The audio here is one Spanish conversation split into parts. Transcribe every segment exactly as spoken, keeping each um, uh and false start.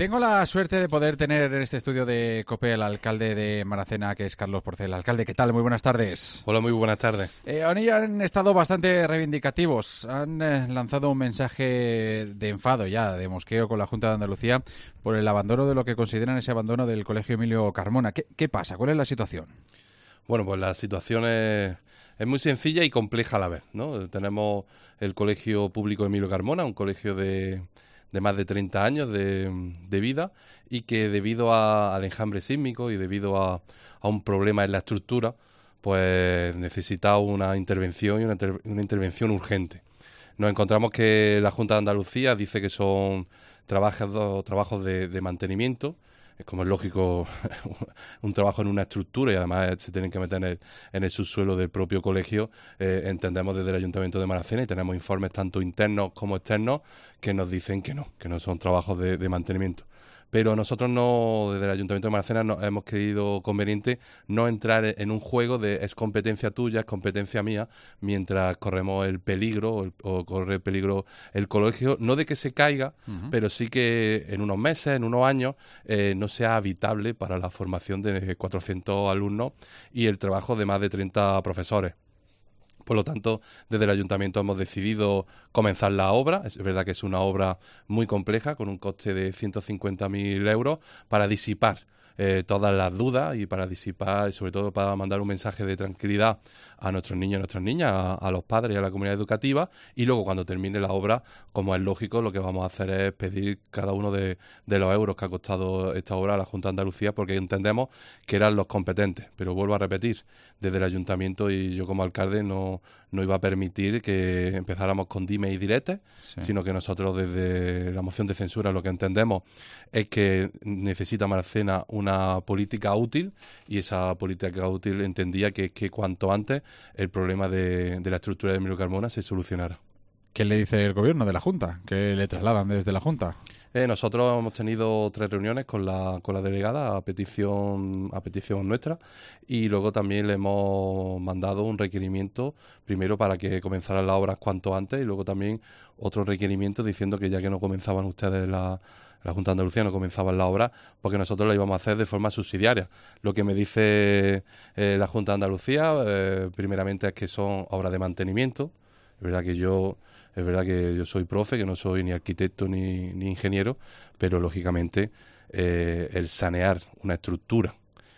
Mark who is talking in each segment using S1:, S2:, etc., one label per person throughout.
S1: Tengo la suerte de poder tener en este estudio de COPE al alcalde de Maracena, que es Carlos Porcel. Alcalde, ¿qué tal? Muy buenas tardes.
S2: Hola, muy buenas tardes.
S1: Eh, han estado bastante reivindicativos. Han eh, lanzado un mensaje de enfado ya, de mosqueo con la Junta de Andalucía por el abandono de lo que consideran ese abandono del Colegio Emilio Carmona. ¿Qué, qué pasa? ¿Cuál es la situación?
S2: Bueno, pues la situación es, es muy sencilla y compleja a la vez, ¿no? Tenemos el Colegio Público Emilio Carmona, un colegio de... de más de treinta años de, de vida y que debido a, al enjambre sísmico y debido a, a un problema en la estructura, pues necesita una intervención y una, una intervención urgente. Nos encontramos que la Junta de Andalucía dice que son trabajos, trabajos de, de mantenimiento. Es como es lógico, un trabajo en una estructura y además se tienen que meter en el, en el subsuelo del propio colegio. Eh, entendemos desde el Ayuntamiento de Maracena y tenemos informes tanto internos como externos que nos dicen que no, que no son trabajos de, de mantenimiento. Pero nosotros no, desde el Ayuntamiento de Maracena, no, hemos creído conveniente no entrar en un juego de es competencia tuya, es competencia mía, mientras corremos el peligro o, el, o corre el peligro el colegio, no de que se caiga, uh-huh. pero sí que en unos meses, en unos años, eh, no sea habitable para la formación de cuatrocientos alumnos y el trabajo de más de treinta profesores. Por lo tanto, desde el Ayuntamiento hemos decidido comenzar la obra. Es verdad que es una obra muy compleja, con un coste de ciento cincuenta mil euros, para disipar eh, todas las dudas y para disipar, y sobre todo para mandar un mensaje de tranquilidad a nuestros niños y nuestras niñas, a, a los padres y a la comunidad educativa. Y luego, cuando termine la obra, como es lógico, lo que vamos a hacer es pedir cada uno de, de los euros que ha costado esta obra a la Junta de Andalucía, porque entendemos que eran los competentes. Pero vuelvo a repetir, desde el Ayuntamiento y yo como alcalde no, no iba a permitir que empezáramos con dimes y diretes, sí. sino que nosotros desde la moción de censura lo que entendemos es que necesita Maracena una política útil, y esa política útil entendía que, que cuanto antes el problema de, de la estructura de Emilio Carmona se solucionara.
S1: ¿Qué le dice el gobierno de la Junta? ¿Qué le trasladan desde la Junta?
S2: Eh, nosotros hemos tenido tres reuniones con la con la delegada a petición a petición nuestra, y luego también le hemos mandado un requerimiento primero para que comenzaran las obras cuanto antes, y luego también otro requerimiento diciendo que ya que no comenzaban ustedes la la Junta de Andalucía no comenzaba la obra, porque nosotros la íbamos a hacer de forma subsidiaria. Lo que me dice eh, la Junta de Andalucía, eh, primeramente, es que son obras de mantenimiento. Es verdad que yo es verdad que yo soy profe, que no soy ni arquitecto ni, ni ingeniero, pero lógicamente eh, el sanear una estructura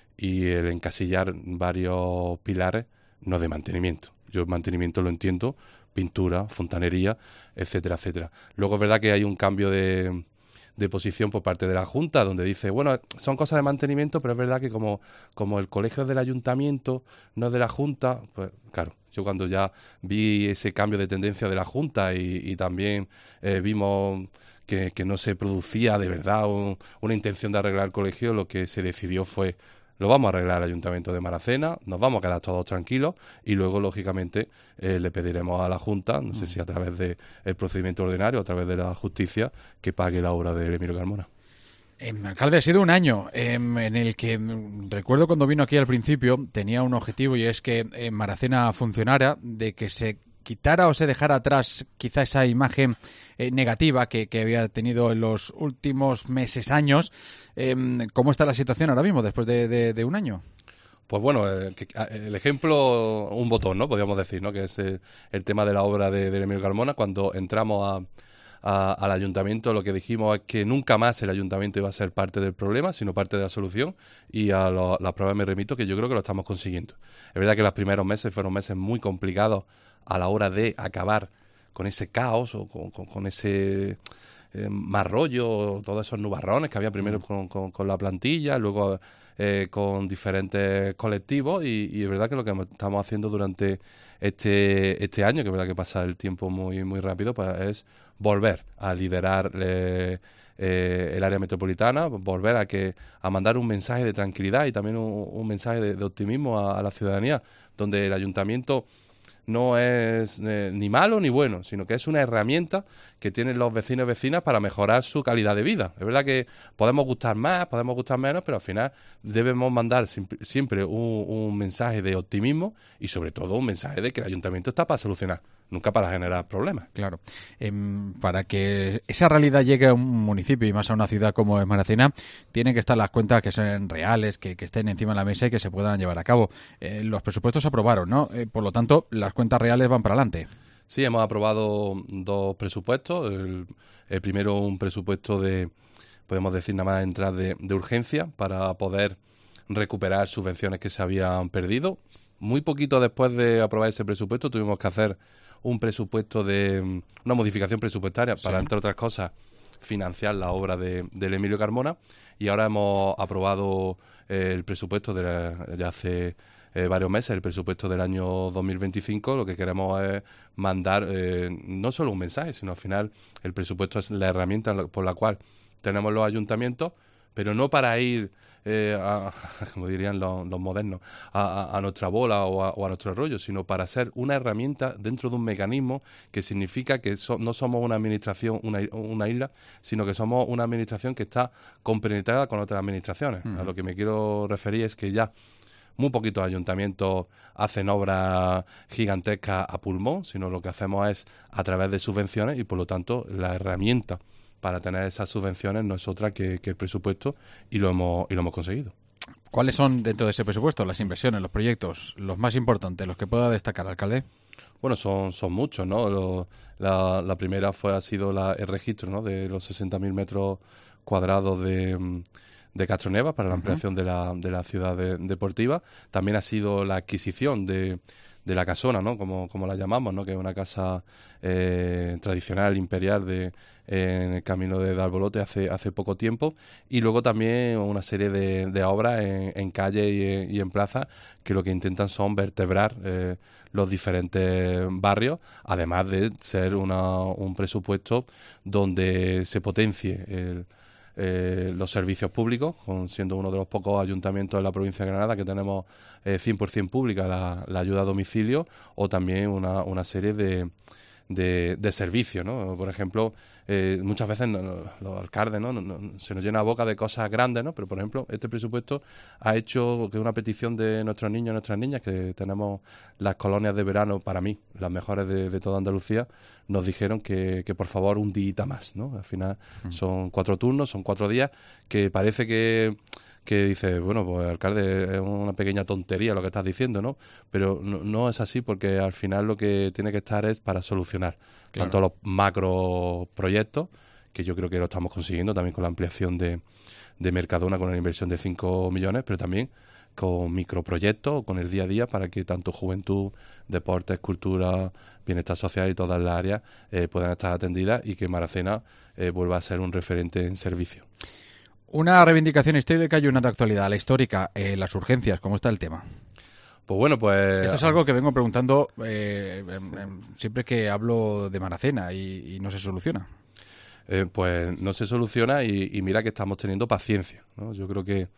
S2: y el encasillar varios pilares no es de mantenimiento. Yo el mantenimiento lo entiendo, pintura, fontanería, etcétera, etcétera. Luego es verdad que hay un cambio de... de posición por parte de la Junta, donde dice, bueno, son cosas de mantenimiento, pero es verdad que como, como el colegio es del Ayuntamiento, no es de la Junta, pues claro, yo cuando ya vi ese cambio de tendencia de la Junta y, y también eh, vimos que, que no se producía de verdad un, una intención de arreglar el colegio, lo que se decidió fue, lo vamos a arreglar al Ayuntamiento de Maracena, nos vamos a quedar todos tranquilos y luego, lógicamente, eh, le pediremos a la Junta, no sé si a través del procedimiento ordinario o a través de la justicia, que pague la obra de Emilio Carmona.
S1: Eh, alcalde, ha sido un año eh, en el que, recuerdo cuando vino aquí al principio, tenía un objetivo, y es que eh, Maracena funcionara, de que se quitara o se dejara atrás quizá esa imagen eh, negativa que, que había tenido en los últimos meses, años. Eh, ¿Cómo está la situación ahora mismo, después de, de, de un año?
S2: Pues bueno, eh, que, el ejemplo, un botón, ¿no? Podríamos decir, ¿no? Que es eh, el tema de la obra de, de Emilio Carmona. Cuando entramos a... A, al ayuntamiento, lo que dijimos es que nunca más el ayuntamiento iba a ser parte del problema, sino parte de la solución, y a lo, las pruebas me remito que yo creo que lo estamos consiguiendo. Es verdad que los primeros meses fueron meses muy complicados a la hora de acabar con ese caos o con, con, con ese eh, mal rollo, todos esos nubarrones que había primero con, con, con la plantilla, luego eh, con diferentes colectivos, y, y es verdad que lo que estamos haciendo durante este este año, que es verdad que pasa el tiempo muy muy rápido, pues es volver a liderar eh, eh, el área metropolitana, volver a que a mandar un mensaje de tranquilidad y también un, un mensaje de, de optimismo a, a la ciudadanía, donde el ayuntamiento no es eh, ni malo ni bueno, sino que es una herramienta que tienen los vecinos y vecinas para mejorar su calidad de vida. Es verdad que podemos gustar más, podemos gustar menos, pero al final debemos mandar siempre, siempre un, un mensaje de optimismo y sobre todo un mensaje de que el ayuntamiento está para solucionar nunca para generar problemas.
S1: Claro. Eh, para que esa realidad llegue a un municipio y más a una ciudad como es Maracena, tienen que estar las cuentas que sean reales, que, que estén encima de la mesa y que se puedan llevar a cabo. Eh, los presupuestos se aprobaron, ¿no? Eh, por lo tanto, las cuentas reales van para adelante.
S2: Sí, hemos aprobado dos presupuestos. El, el primero, un presupuesto de, podemos decir, nada más entrar de, de urgencia para poder recuperar subvenciones que se habían perdido. Muy poquito después de aprobar ese presupuesto tuvimos que hacer un presupuesto de una modificación presupuestaria para, sí, entre otras cosas, financiar la obra de, del Emilio Carmona, y ahora hemos aprobado eh, el presupuesto de, la, de hace eh, varios meses, el presupuesto del año dos mil veinticinco. Lo que queremos es mandar eh, no solo un mensaje, sino al final el presupuesto es la herramienta por la cual tenemos los ayuntamientos, pero no para ir Eh, a, como dirían los, los modernos, a, a, a nuestra bola o a, o a nuestro rollo, sino para ser una herramienta dentro de un mecanismo que significa que so, no somos una administración, una, una isla, sino que somos una administración que está compenetrada con otras administraciones. Uh-huh. A lo que me quiero referir es que ya muy poquitos ayuntamientos hacen obras gigantescas a pulmón, sino lo que hacemos es a través de subvenciones, y por lo tanto la herramienta para tener esas subvenciones no es otra que, que el presupuesto, y lo hemos y lo hemos conseguido.
S1: ¿Cuáles son dentro de ese presupuesto las inversiones, los proyectos, los más importantes, los que pueda destacar, alcalde?
S2: Bueno, son son muchos, ¿no? Lo, la, la primera fue ha sido la, el registro, ¿no?, de los sesenta mil metros cuadrados de, de Castroneva para la ampliación uh-huh. de la de la ciudad de, deportiva. También ha sido la adquisición de de la casona, ¿no?, como, como la llamamos, ¿no?, que es una casa eh, tradicional, imperial, de, eh, en el camino de Albolote hace hace poco tiempo, y luego también una serie de, de obras en, en calle y, y en plaza que lo que intentan son vertebrar eh, los diferentes barrios, además de ser una, un presupuesto donde se potencie el Eh, los servicios públicos, con, siendo uno de los pocos ayuntamientos de la provincia de Granada que tenemos eh, cien por ciento pública la, la ayuda a domicilio, o también una, una serie de, de, de servicios, ¿no? Por ejemplo, eh, muchas veces no, no, los alcaldes, ¿no? No, no, se nos llena la boca de cosas grandes, ¿no? Pero, por ejemplo, este presupuesto ha hecho que una petición de nuestros niños y nuestras niñas, que tenemos las colonias de verano, para mí, las mejores de, de toda Andalucía, nos dijeron que, que por favor un día más, ¿no? Al final uh-huh. son cuatro turnos, son cuatro días, que parece que que dice, bueno, pues alcalde, es una pequeña tontería lo que estás diciendo, ¿no? Pero no, no es así, porque al final lo que tiene que estar es para solucionar claro. tanto los macro proyectos, que yo creo que lo estamos consiguiendo también con la ampliación de, de Mercadona, con una inversión de cinco millones, pero también con microproyectos, con el día a día, para que tanto juventud, deportes, cultura, bienestar social y todas las áreas eh, puedan estar atendidas, y que Maracena eh, vuelva a ser un referente en servicio.
S1: Una reivindicación histórica y una de actualidad. La histórica, eh, las urgencias, ¿cómo está el tema?
S2: Pues bueno, pues...
S1: Esto es algo que vengo preguntando eh, en, en, siempre que hablo de Maracena, y, y no se soluciona.
S2: Eh, pues no se soluciona, y, y mira que estamos teniendo paciencia, ¿no? Yo creo que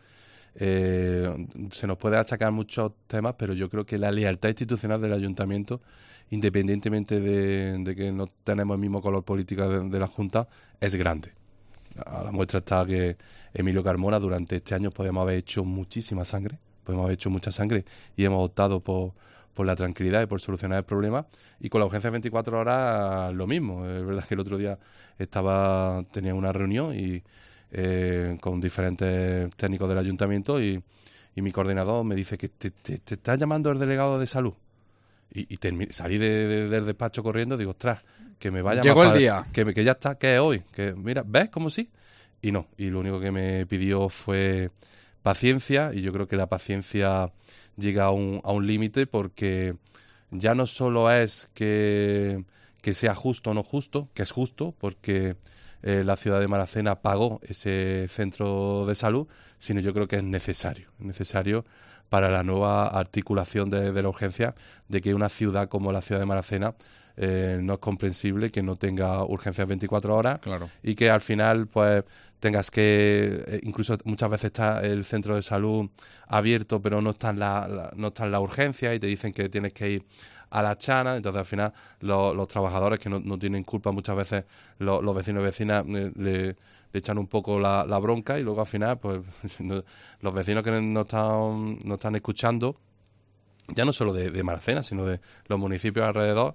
S2: eh, se nos puede achacar muchos temas, pero yo creo que la lealtad institucional del ayuntamiento, independientemente de, de que no tenemos el mismo color político de, de la Junta, es grande. A la muestra está que Emilio Carmona durante este año podemos haber hecho muchísima sangre, podemos haber hecho mucha sangre, y hemos optado por, por la tranquilidad y por solucionar el problema. Y con la urgencia de veinticuatro horas lo mismo. Es verdad que el otro día estaba tenía una reunión y eh, con diferentes técnicos del ayuntamiento, y, y mi coordinador me dice que te, te, te está llamando el delegado de salud. Y, y termi- salí de, de, del despacho corriendo, digo, ostras, que me vaya
S1: Llegó
S2: más
S1: el día.
S2: Que, que ya está, que es hoy. Que mira, ¿ves cómo sí? Y no, y lo único que me pidió fue paciencia, y yo creo que la paciencia llega a un, a un límite, porque ya no solo es que, que sea justo o no justo, que es justo, porque eh, la ciudad de Maracena pagó ese centro de salud, sino yo creo que es necesario, necesario para la nueva articulación de, de la urgencia, de que una ciudad como la ciudad de Maracena eh, no es comprensible que no tenga urgencias veinticuatro horas,
S1: claro.
S2: y que al final pues tengas que, eh, incluso muchas veces está el centro de salud abierto, pero no está en la, la, no está en la urgencia, y te dicen que tienes que ir a la chana. Entonces al final lo, los trabajadores, que no, no tienen culpa, muchas veces lo, los vecinos y vecinas eh, le, le echan un poco la, la bronca, y luego al final pues no, los vecinos que no están, no están escuchando, ya no solo de, de Maracena, sino de los municipios alrededor,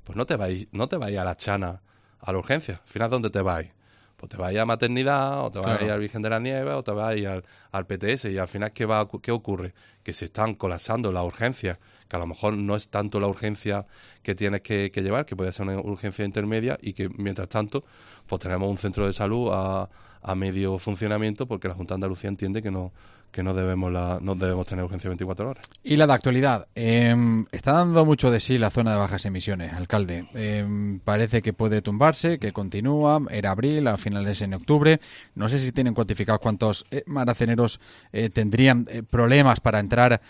S2: pues no te vais, no te vais a la Chana, a la urgencia. Al final, ¿dónde te vais? Pues te vais a maternidad, o te vas
S1: Claro.
S2: al Virgen de la Nieve, o te vas al, al P T S. Y al final, ¿qué, va, a ocu- ¿qué ocurre? Que se están colapsando las urgencias, que a lo mejor no es tanto la urgencia que tienes que, que llevar, que puede ser una urgencia intermedia, y que mientras tanto, pues tenemos un centro de salud a, a medio funcionamiento, porque la Junta de Andalucía entiende que no que no debemos la, no debemos tener urgencia veinticuatro horas.
S1: Y la de actualidad. Eh, está dando mucho de sí la zona de bajas emisiones, alcalde. Eh, parece que puede tumbarse, que continúa. Era abril, a finales en octubre. No sé si tienen cuantificados cuántos eh, maraceneros eh, tendrían eh, problemas para entrar eh,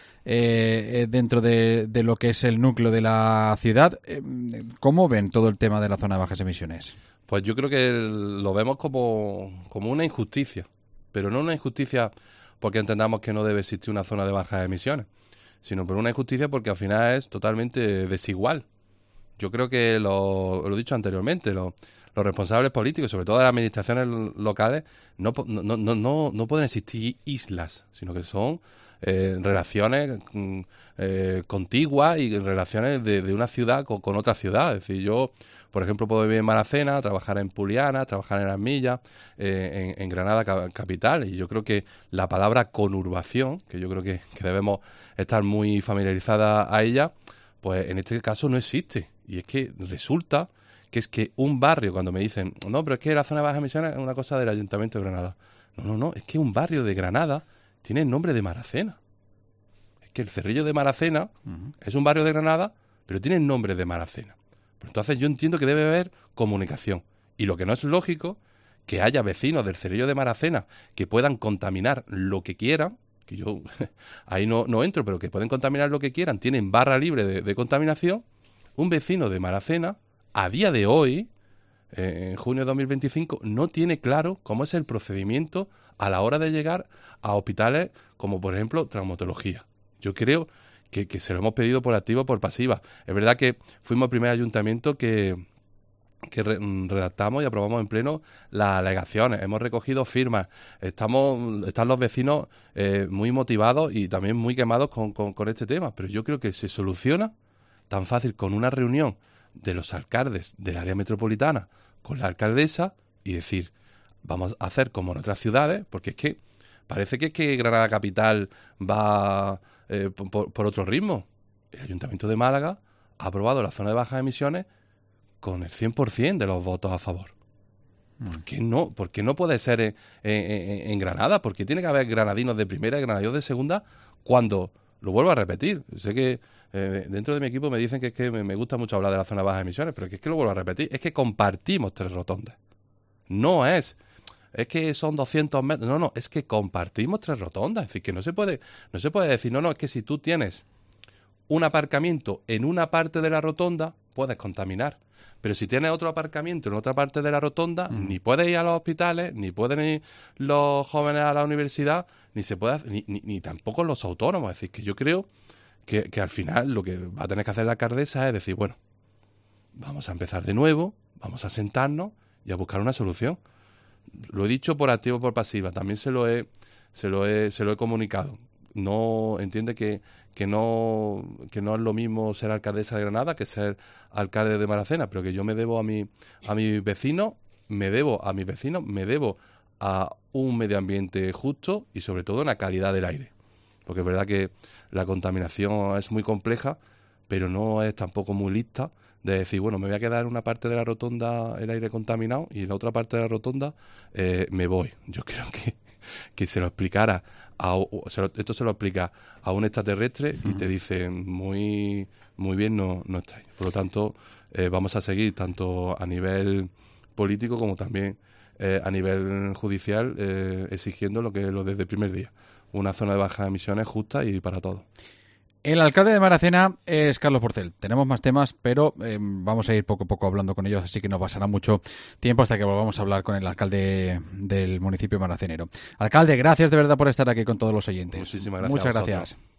S1: eh, dentro de, de lo que es el núcleo de la ciudad. Eh, ¿Cómo ven todo el tema de la zona de bajas emisiones?
S2: Pues yo creo que el- lo vemos como, como una injusticia, pero no una injusticia porque entendamos que no debe existir una zona de bajas emisiones, sino por una injusticia porque al final es totalmente desigual. Yo creo que, lo, lo he dicho anteriormente, lo- los responsables políticos, sobre todo de las administraciones locales, no, po- no, no, no, no pueden existir islas, sino que son eh, relaciones mm, eh, contiguas y relaciones de, de una ciudad con, con otra ciudad. Es decir, yo, por ejemplo, puedo vivir en Maracena, trabajar en Puliana, trabajar en Las Millas, eh, en, en Granada ca- capital, y yo creo que la palabra conurbación, que yo creo que, que debemos estar muy familiarizadas a ella, pues en este caso no existe. Y es que resulta que es que un barrio, cuando me dicen, no, pero es que la zona de bajas emisiones es una cosa del Ayuntamiento de Granada. No, no, no, es que un barrio de Granada tiene el nombre de Maracena. Es que el Cerrillo de Maracena
S1: Uh-huh.
S2: es un barrio de Granada, pero tiene el nombre de Maracena. Pues entonces yo entiendo que debe haber comunicación. Y lo que no es lógico, que haya vecinos del Cerrillo de Maracena que puedan contaminar lo que quieran, que yo ahí no, no entro, pero que pueden contaminar lo que quieran, tienen barra libre de, de contaminación. Un vecino de Maracena, a día de hoy, eh, en junio de dos mil veinticinco, no tiene claro cómo es el procedimiento a la hora de llegar a hospitales como, por ejemplo, traumatología. Yo creo que, que se lo hemos pedido por activa o por pasiva. Es verdad que fuimos el primer ayuntamiento que, que re- redactamos y aprobamos en pleno las alegaciones. Hemos recogido firmas. Estamos, están los vecinos eh, muy motivados y también muy quemados con, con, con este tema. Pero yo creo que se soluciona tan fácil con una reunión de los alcaldes del área metropolitana con la alcaldesa y decir, vamos a hacer como en otras ciudades, porque es que parece que es que Granada Capital va eh, por, por otro ritmo. El Ayuntamiento de Málaga ha aprobado la zona de bajas emisiones con el cien por ciento de los votos a favor. ¿Por qué no? ¿Por qué no puede ser en, en, en Granada? ¿Por qué tiene que haber granadinos de primera y granadinos de segunda cuando, lo vuelvo a repetir, sé que eh, dentro de mi equipo me dicen que es que me, me gusta mucho hablar de la zona de bajas emisiones, pero que es que lo vuelvo a repetir, es que compartimos tres rotondas. No es, es que son doscientos metros, no, no, es que compartimos tres rotondas. Es decir, que no se puede, no se puede decir, no, no, es que si tú tienes un aparcamiento en una parte de la rotonda, puedes contaminar. Pero si tienes otro aparcamiento en otra parte de la rotonda,
S1: Mm.
S2: ni puedes ir a los hospitales, ni pueden ir los jóvenes a la universidad, ni se puede hacer- ni, ni, ni tampoco los autónomos. Es decir, que yo creo que, que al final lo que va a tener que hacer la alcaldesa es decir, bueno, vamos a empezar de nuevo, vamos a sentarnos y a buscar una solución. Lo he dicho por activa o por pasiva, también se lo he, se lo he, se lo he comunicado. No entiende que, que no que no es lo mismo ser alcaldesa de Granada que ser alcalde de Maracena, pero que yo me debo a mi a mis vecinos, me debo a mis vecinos, me debo a un medio ambiente justo y sobre todo una calidad del aire. Porque es verdad que la contaminación es muy compleja, pero no es tampoco muy lista de decir, bueno, me voy a quedar en una parte de la rotonda el aire contaminado y en la otra parte de la rotonda eh, me voy. Yo creo que, que se lo explicara, a, o se lo- esto se lo explica a un extraterrestre y te dice, muy muy bien no, no estáis. Por lo tanto, eh, vamos a seguir tanto a nivel político como también eh, a nivel judicial eh, exigiendo lo que lo desde el primer día. Una zona de bajas emisiones justa y para todos.
S1: El alcalde de Maracena es Carlos Porcel. Tenemos más temas, pero eh, vamos a ir poco a poco hablando con ellos, así que no pasará mucho tiempo hasta que volvamos a hablar con el alcalde del municipio maracenero. Alcalde, gracias de verdad por estar aquí con todos los oyentes.
S2: Muchísimas gracias
S1: Muchas
S2: a vosotros.
S1: gracias.